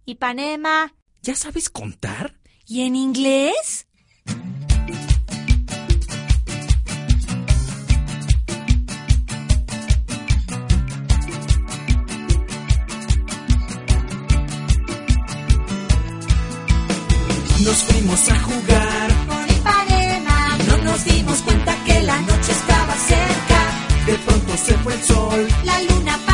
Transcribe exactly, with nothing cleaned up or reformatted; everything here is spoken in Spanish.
Ipanema. ¿Ya sabes contar? ¿Y en inglés? Nos fuimos a jugar Con Ipanema. y no nos dimos cuenta que la noche estaba cerca. De pronto se fue el sol. La luna